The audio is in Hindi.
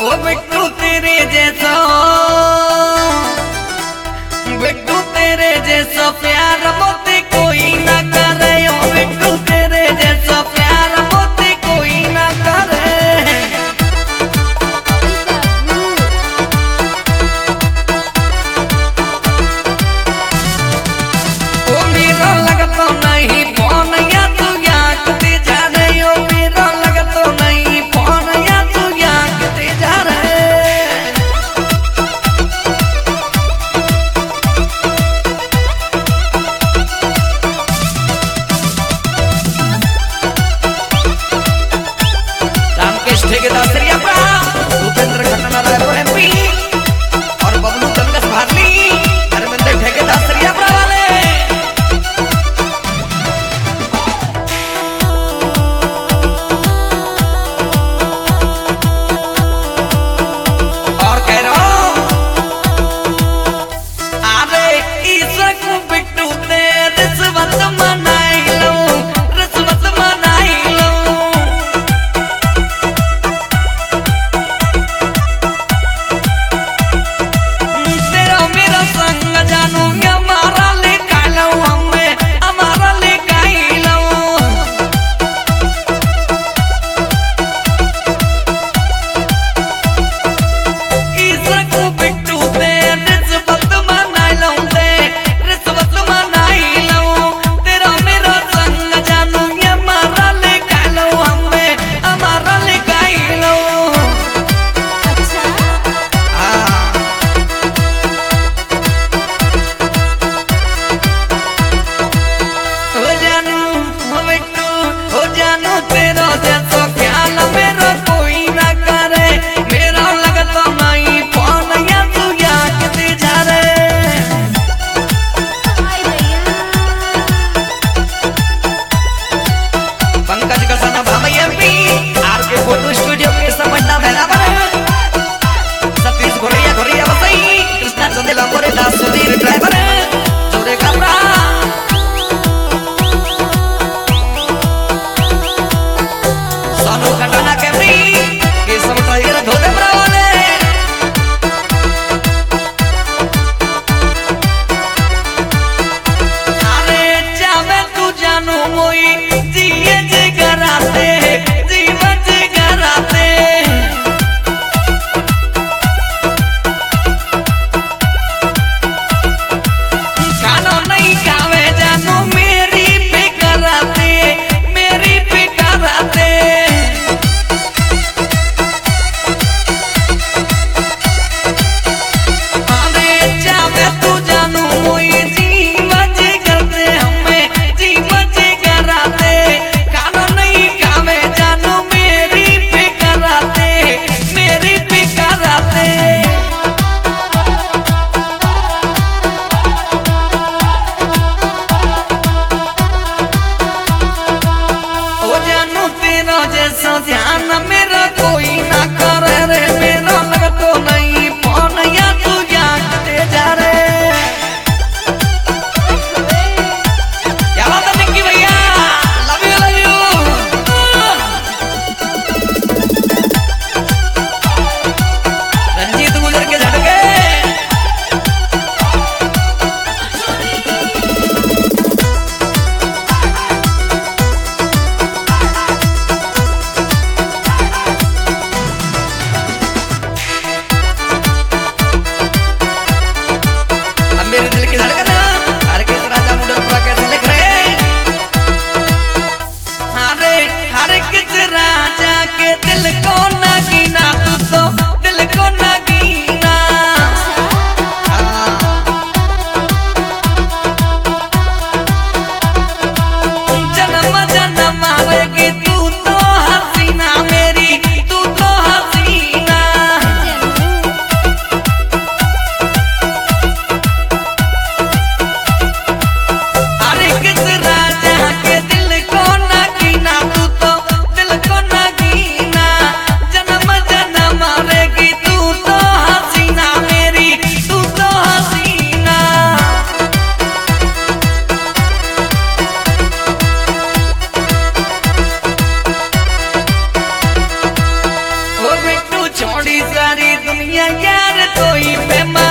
ओ बिट्टू तेरे जैसा, बिट्टू तेरे जैसा प्यार मोते कोई ना करे। ओ बिट्टू तेरे जैसा प्यार मोते कोई ना करे। ओ मेरा लगता नहीं फोन या तू यहाँ कते जा रहे हो। मेरा लगता नहीं फोन या तू यहाँ कते जा रहे। रामकेश ठेकेदार सरियापुरा, भूपेंद्र खन्ना रायपुर एमपी और बबलू तनगस भारली, हरमिंदर ठेकेदार सरियापुरा वाले। और कह रहा हूं अरे ईश्वर को बिट्टू ते रिश्वत मनाई लो, रिश्वत मनाई लो। दुनिया यार तो ही पे